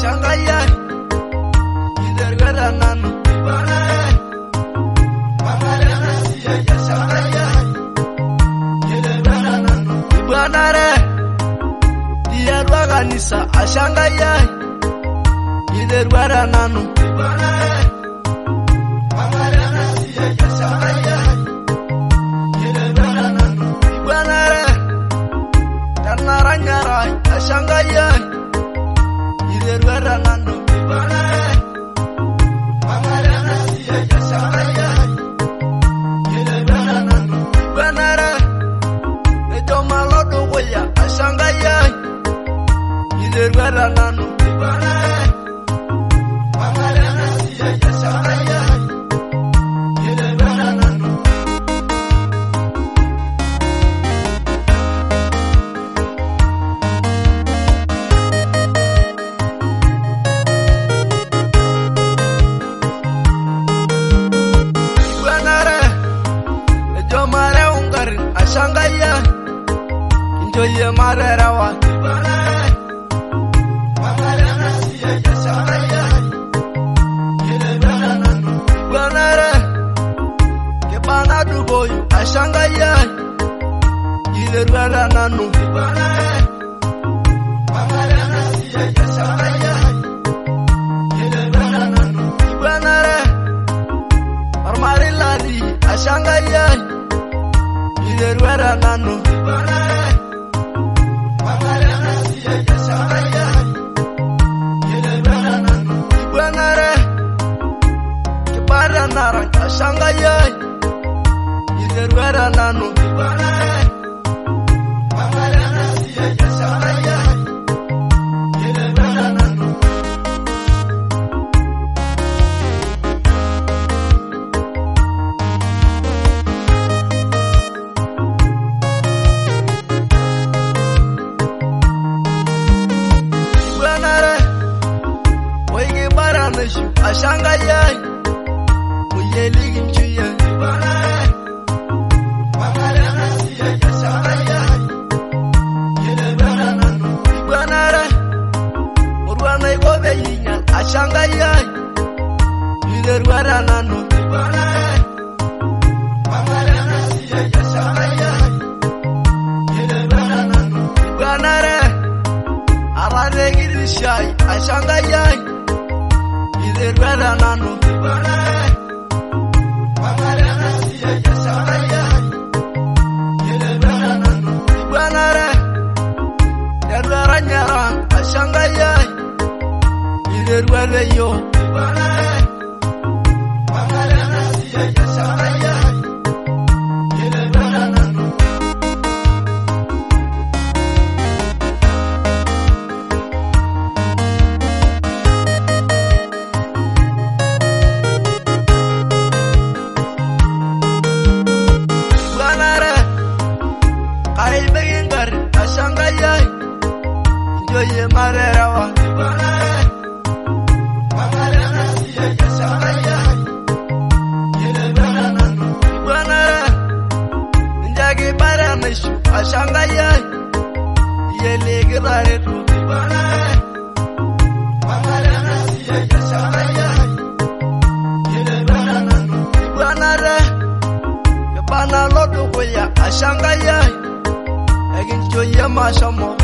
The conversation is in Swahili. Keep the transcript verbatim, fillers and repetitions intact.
ashangaya idergara nanu bana bana nasiya ashangaya idergara nanu bana re dia kanisa ashangaya idergara nanu bana bana nasiya ashangaya idergara nanu bana re tanaranyara ashangaya idergara nanu bana bana nasiya ashangaya idergara nanu bana re ejomalo dogoya ashangaya idergara nanu bana bana nasiya ashangaya idergara nanu ashangaya injoye marerawa bana bana nasiya ashangaya idergara nanu bana re ke bana duboyu ashangaya idergara nanu bana bana nasiya ashangaya idergara nanu bana re armarilani ashangaya idergara nanu bana bana nasiya ashangaya idergara nanu bana re kibara nara ashangaya idergara nanu bana bana nasiya ashangaya idergara nanu ashangaya muyeligin chuya bana bana nasiya ashangaya idergara nanu bana re urwana igobe yinya ashangaya idergara nanu bana bana nasiya ashangaya idergara nanu bana re arare girishai ashangaya idergara nanu bana bana nasiya ashangaya idergara nanu bana re dergara nyara ashangaya idergara yo bana bana nasiya ashangaya idergara nanu ashangaya injoye marerawa bana bana nasiya ashangaya idergara nanu bana njagi bara meshu ashangaya yelegara retu bana bana nasiya ashangaya idergara nanu bana re bana lodo koya ashangaya Egin choye masamo